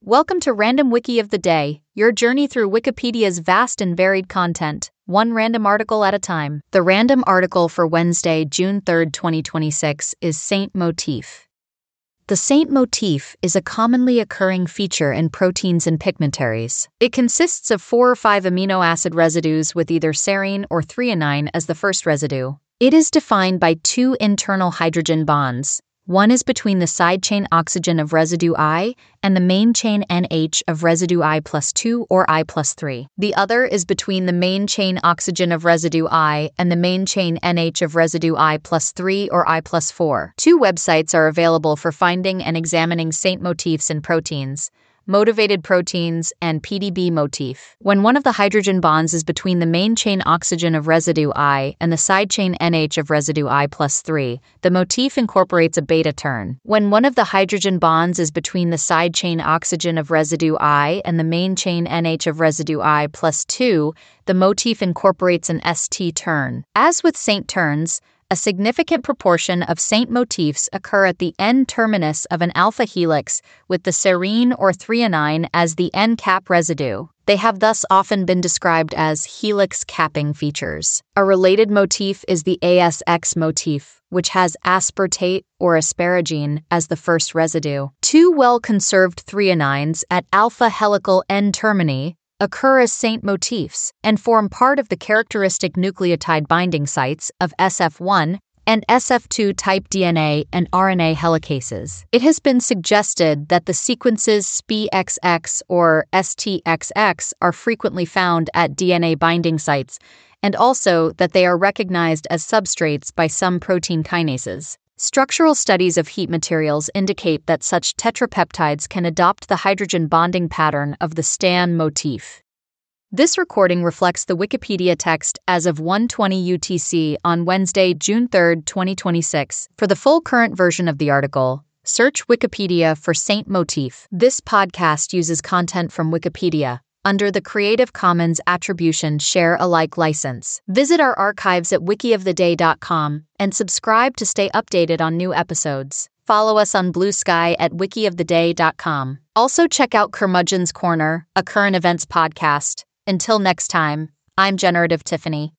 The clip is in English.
Welcome to Random Wiki of the Day, your journey through Wikipedia's vast and varied content, one random article at a time. The random article for Wednesday, June 3, 2026 is Saint Motif. The Saint motif is a commonly occurring feature in proteins and pigmentaries. It consists of 4 or 5 amino acid residues with either serine or threonine as the first residue. It is defined by 2 internal hydrogen bonds. One is between the side chain oxygen of residue I and the main chain NH of residue I plus 2 or I plus 3. The other is between the main chain oxygen of residue I and the main chain NH of residue I plus 3 or I plus 4. 2 websites are available for finding and examining Saint motifs in proteins: Motivated Proteins and PDB Motif. When one of the hydrogen bonds is between the main chain oxygen of residue I and the side chain NH of residue I plus 3, the motif incorporates a beta turn. When one of the hydrogen bonds is between the side chain oxygen of residue I and the main chain NH of residue I plus 2, the motif incorporates an ST turn. As with Saint turns, a significant proportion of Saint motifs occur at the N-terminus of an alpha helix with the serine or threonine as the N-cap residue. They have thus often been described as helix capping features. A related motif is the ASX motif, which has aspartate or asparagine as the first residue. 2 well-conserved threonines at alpha helical N-termini occur as Saint motifs and form part of the characteristic nucleotide binding sites of SF1 and SF2 type DNA and RNA helicases. It has been suggested that the sequences SPXX or STXX are frequently found at DNA binding sites, and also that they are recognized as substrates by some protein kinases. Structural studies of heat materials indicate that such tetrapeptides can adopt the hydrogen bonding pattern of the STAN motif. This recording reflects the Wikipedia text as of 1:20 UTC on Wednesday, June 3, 2026. For the full current version of the article, search Wikipedia for Saint motif. This podcast uses content from Wikipedia under the Creative Commons Attribution Share Alike license. Visit our archives at wikioftheday.com and subscribe to stay updated on new episodes. Follow us on Blue Sky at wikioftheday.com. Also check out Curmudgeon's Corner, a current events podcast. Until next time, I'm Generative Tiffany.